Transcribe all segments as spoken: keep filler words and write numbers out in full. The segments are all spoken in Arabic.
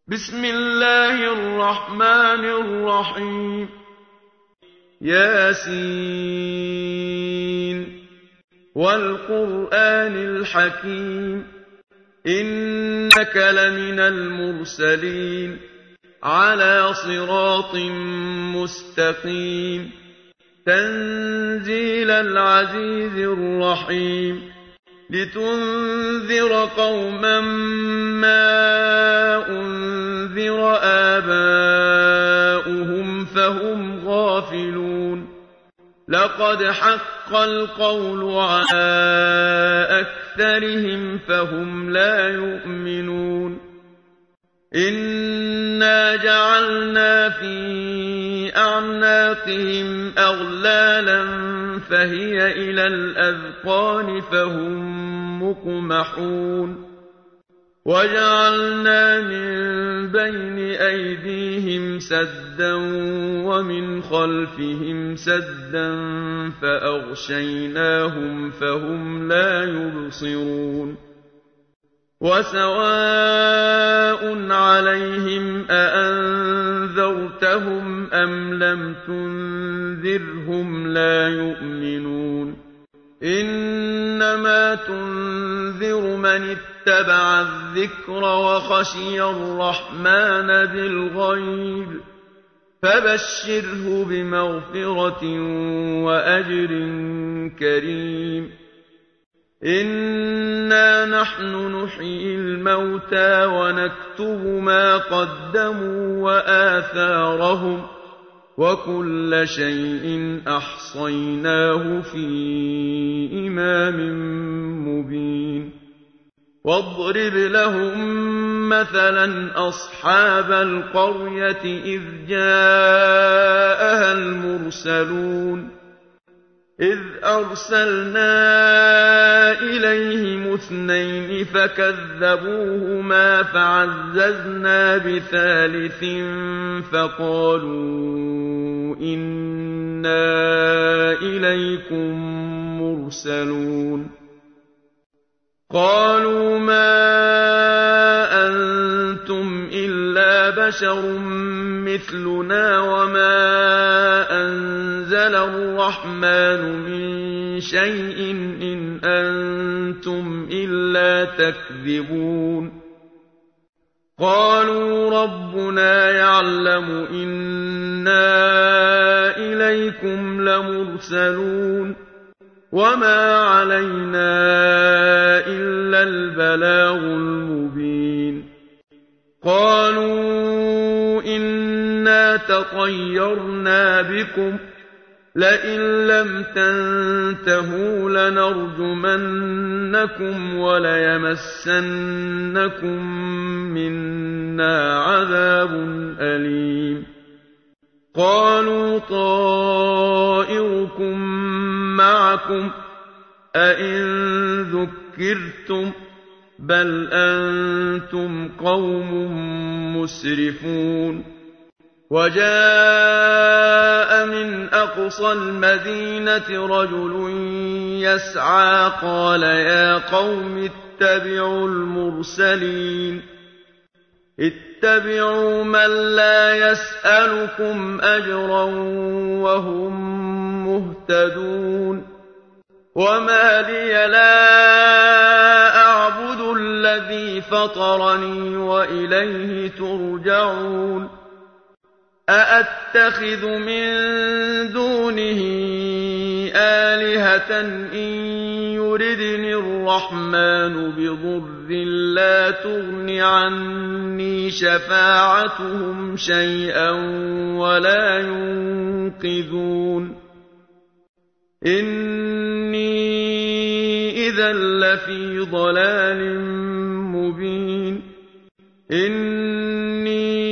بسم الله الرحمن الرحيم ياسين والقرآن الحكيم إنك لمن المرسلين على صراط مستقيم تنزيل العزيز الرحيم لتنذر قوما ما أنذر آباؤهم فهم غافلون لقد حق القول على أكثرهم فهم لا يؤمنون إنا جعلنا في أعناقهم أغلالا فهي إلى الأذقان فهم مقمحون وجعلنا من بين أيديهم سدا ومن خلفهم سدا فأغشيناهم فهم لا يبصرون وسواء عليهم أأنذرتهم أم لم تنذرهم لا يؤمنون إنما تنذر من اتبع الذكر وخشي الرحمن بالغيب فبشره بمغفرة وأجر كريم إنا نحن نحيي الموتى ونكتب ما قدموا وآثارهم وكل شيء أحصيناه في إمام مبين واضرب لهم مثلا أصحاب القرية إذ جاءها المرسلون إذ أرسلنا إليهم اثنين فكذبوهما فعززنا بثالث فقالوا إنا إليكم مرسلون قالوا ما أنتم إلا بشر مثلنا وما أنزل الرحمن من شيء إن أنتم إلا تكذبون قالوا ربنا يعلم إنا إليكم لمرسلون وما علينا إلا البلاغ المبين قالوا إنا تطيرنا بكم لئن لم تنتهوا لنرجمنكم وليمسنكم منا عذاب أليم قالوا طائركم معكم أئن ذكرتم بل أنتم قوم مسرفون وجاء من أقصى المدينة رجل يسعى قال يا قوم اتبعوا المرسلين اتبعوا من لا يسألكم أجرا وهم مهتدون وما لي لا أعبد الذي فطرني وإليه ترجعون أأتخذ من دونه آلهة إن يردني الرحمن بضر لا تغن عني شفاعتهم شيئا ولا ينقذون إني إذا لفي ضلال مبين إني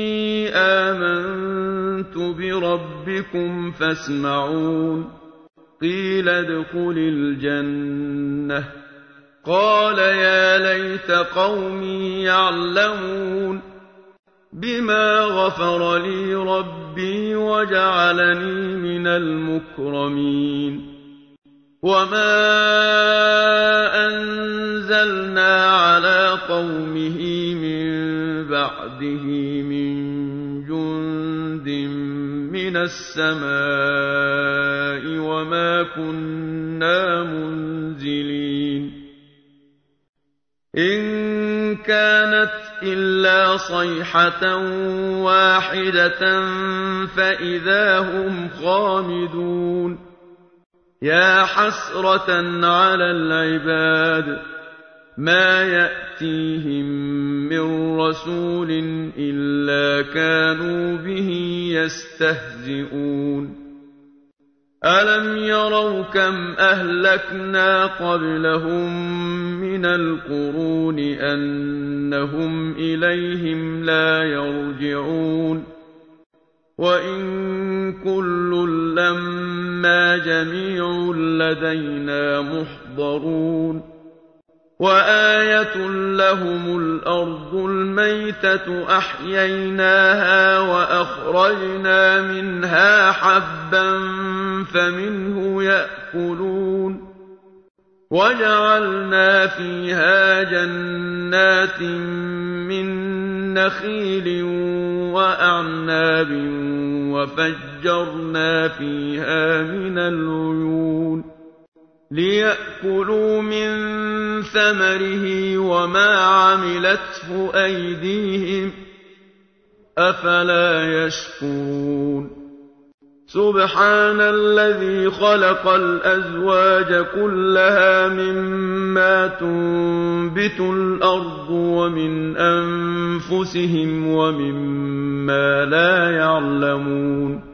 آمنت بربكم فاسمعون قيل ادخل الجنة قال يا ليت قومي يعلمون بما غفر لي ربي وجعلني من المكرمين وما أنزلنا على قومه من بَعْدِهِ مِن جُندٍ مِّنَ السَّمَاءِ وَمَا كُنَّا مُنزِلِينَ إِن كَانَتْ إِلَّا صَيْحَةً وَاحِدَةً فَإِذَا هُمْ خَامِدُونَ يَا حَسْرَةً عَلَى الْعِبَادِ مَا يَأْتِيهِم مِّن رَّسُولٍ إِلَّا كَانُوا بِهِ يَسْتَهْزِئُونَ أَلَمْ يَرَوْا كَمْ أَهْلَكْنَا قَبْلَهُم مِّنَ الْقُرُونِ أَنَّهُمْ إِلَيْهِمْ لَا يَرْجِعُونَ وَإِن كُلٌّ لَّمَّا جَمِيعٌ لَّدَيْنَا مُحْضَرُونَ وَآيَةٌ لَّهُمُ الْأَرْضُ الْمَيْتَةُ أَحْيَيْنَاهَا وَأَخْرَجْنَا مِنْهَا حَبًّا فَمِنْهُ يَأْكُلُونَ وَجَعَلْنَا فِيهَا جَنَّاتٍ مِّن نَّخِيلٍ وَأَعْنَابٍ وَفَجَّرْنَا فِيهَا مِنَ الْعُيُونِ لِيَأْكُلُوا مِن ثَمَرِهِ وَمَا عَمِلَتْهُ أَيْدِيهِمْ ۖ أَفَلَا يَشْكُرُونَ سُبْحَانَ الَّذِي خَلَقَ الْأَزْوَاجَ كُلَّهَا مِمَّا تُنبِتُ الْأَرْضُ وَمِنْ أَنفُسِهِمْ وَمِمَّا لَا يَعْلَمُونَ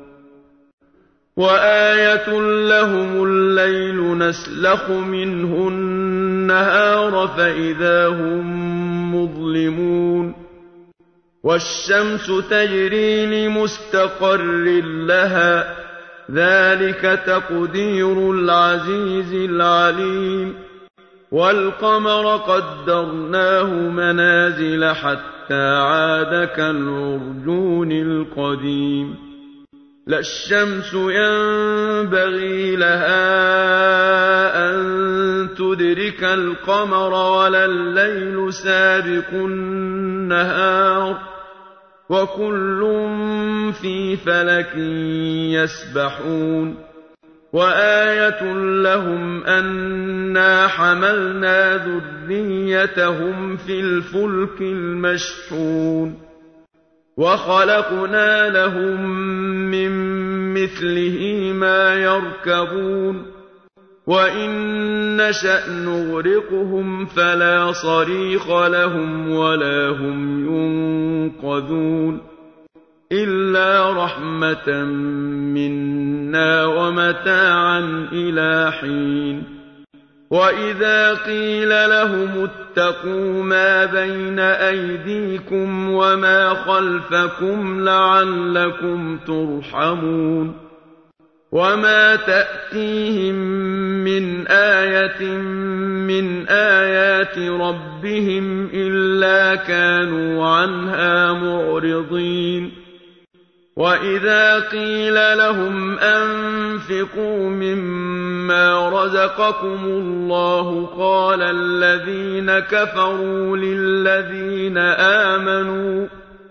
وَآيَةٌ لَّهُمُ اللَّيْلُ نَسْلَخُ مِنْهُ النَّهَارَ فَإِذَا هُم مُّظْلِمُونَ وَالشَّمْسُ تَجْرِي لِمُسْتَقَرٍّ لَّهَا ۚ ذَٰلِكَ تَقْدِيرُ الْعَزِيزِ الْعَلِيمِ وَالْقَمَرَ قَدَّرْنَاهُ مَنَازِلَ حَتَّىٰ عَادَ كَالْعُرْجُونِ الْقَدِيمِ لا الشمس ينبغي لها أن تدرك القمر ولا الليل سابق النهار وكل في فلك يسبحون وآية لهم أنا حملنا ذريتهم في الفلك المشحون وخلقنا لهم من مثله ما يركبون وإن نشأ نغرقهم فلا صريخ لهم ولا هم ينقذون إلا رحمة منا ومتاعا إلى حين وإذا قيل لهم اتقوا ما بين أيديكم وما خلفكم لعلكم ترحمون وما تأتيهم من آية من آيات ربهم إلا كانوا عنها معرضين وإذا قيل لهم أنفقوا مما رزقكم الله قال الذين كفروا للذين آمنوا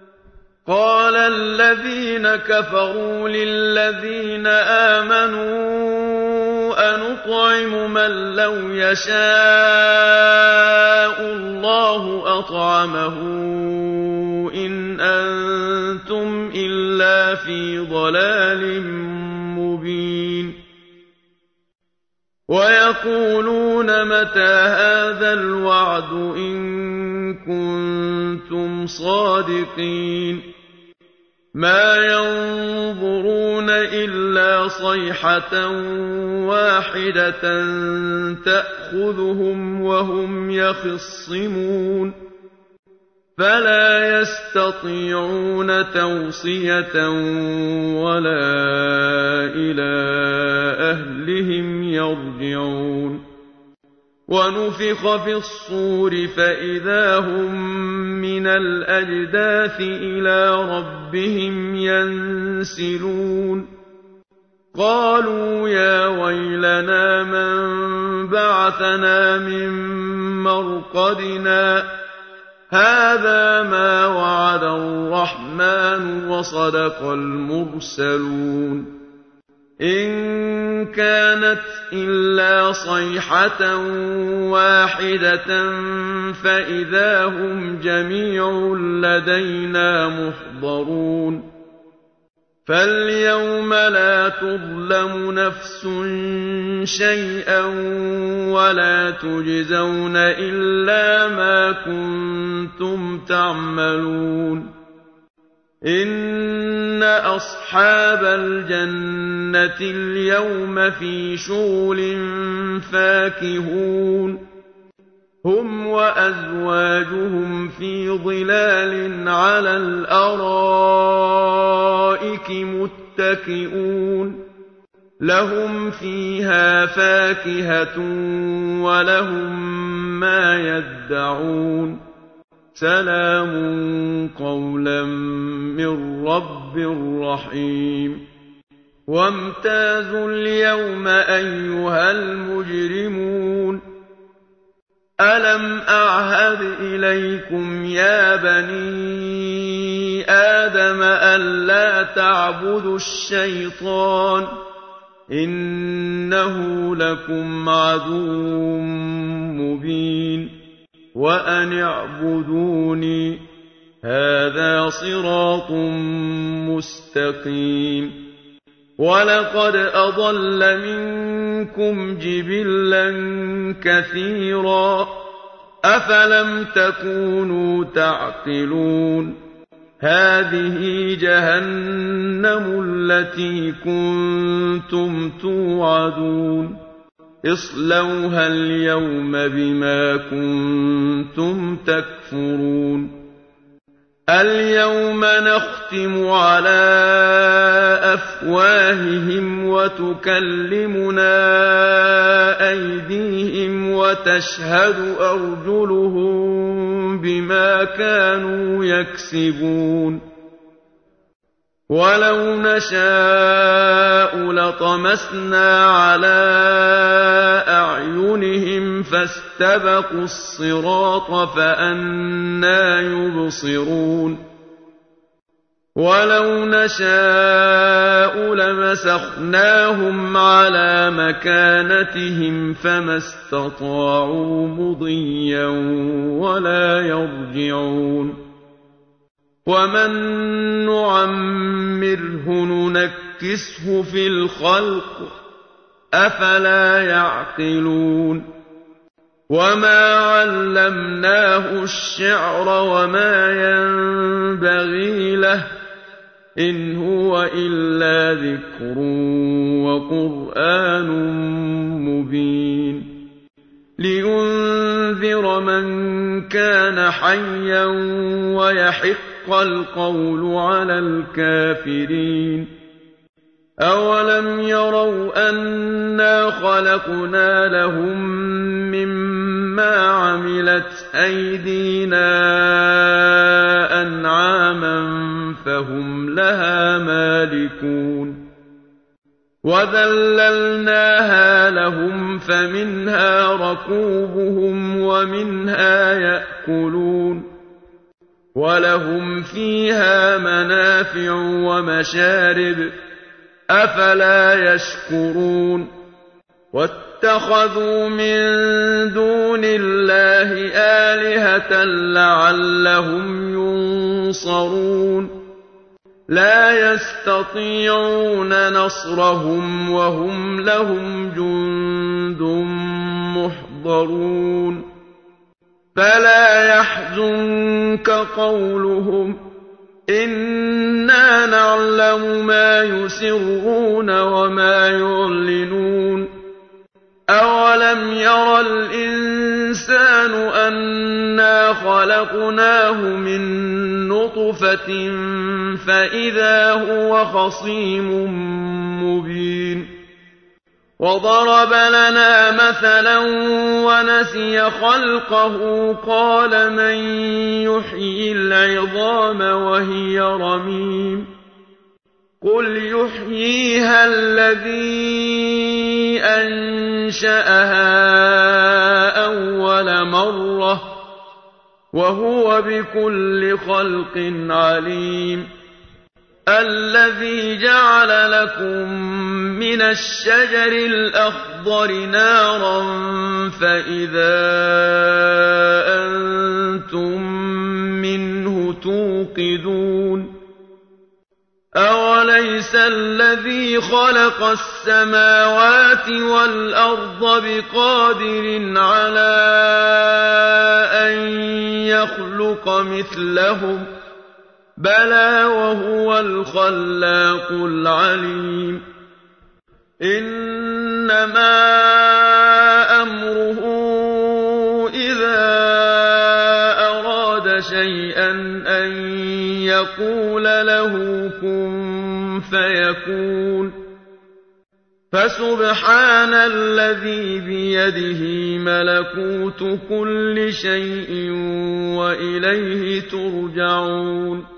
قال الذين كفروا للذين آمنوا أنطعم من لو يشاء الله أطعمه إن أنتم إلا في ضلال مبين ويقولون متى هذا الوعد إن كنتم صادقين ما ينظرون إلا صيحة واحدة تأخذهم وهم يخصمون فلا يستطيعون توصية ولا إلى أهلهم يرجعون ونفخ في الصور فإذا هم من الأجداث إلى ربهم ينسلون قالوا يا ويلنا من بعثنا من مرقدنا هذا ما وعد الرحمن وصدق المرسلون إن كانت إلا صيحة واحدة فإذا هم جميع لدينا محضرون فاليوم لا تظلم نفس شيئا ولا تجزون إلا ما كنتم تعملون إن أصحاب الجنة اليوم في شغل فاكهون هم وأزواجهم في ظلال على الأرائك متكئون لهم فيها فاكهة ولهم ما يدعون سلام قولا من رب رحيم وامتازوا اليوم أيها المجرمون ألم أعهد إليكم يا بني آدم ألا تعبدوا الشيطان إنه لكم عدو مبين وأن اعبدوني هذا صراط مستقيم ولقد أضل منكم جبلا كثيرا أفلم تكونوا تعقلون هذه جهنم التي كنتم توعدون اصلوها اليوم بما كنتم تكفرون اليوم نختم على أفواههم وتكلمنا أيديهم وتشهد أرجلهم بما كانوا يكسبون ولو نشاء لطمسنا على أعينهم فاستبقوا الصراط فأنى يبصرون ولو نشاء لمسخناهم على مكانتهم فما استطاعوا مضيا ولا يرجعون ومن نعمره ننكسه في الخلق أفلا يعقلون وما علمناه الشعر وما ينبغي له إن هو إلا ذكر وقرآن مبين لينذر من كان حيا ويحق القول على الكافرين أولم يروا أنا خلقنا لهم مما عملت أيدينا أنعاما فهم لها مالكون وذللناها لهم فمنها ركوبهم ومنها يأكلون ولهم فيها منافع ومشارب أفلا يشكرون واتخذوا من دون الله آلهة لعلهم ينصرون لا يستطيعون نصرهم وهم لهم جند محضرون فلا يحزنك قولهم إنا نعلم ما يسرون وما يعلنون أولم ير الإنسان أنا خلقناه من نطفة فإذا هو خصيم مبين وضرب لنا مثلا ونسي خلقه قال من يحيي العظام وهي رميم قل يحييها الذي أنشأها أول مرة وهو بكل خلق عليم الذي جعل لكم من الشجر الأخضر نارا فإذا أنتم منه توقدون أوليس الذي خلق السماوات والأرض بقادر على أن يخلق مثلهم بلى وهو الخلاق العليم إنما أمره إذا أراد شيئا أن يقول له كن فيكون فسبحان الذي بيده ملكوت كل شيء وإليه ترجعون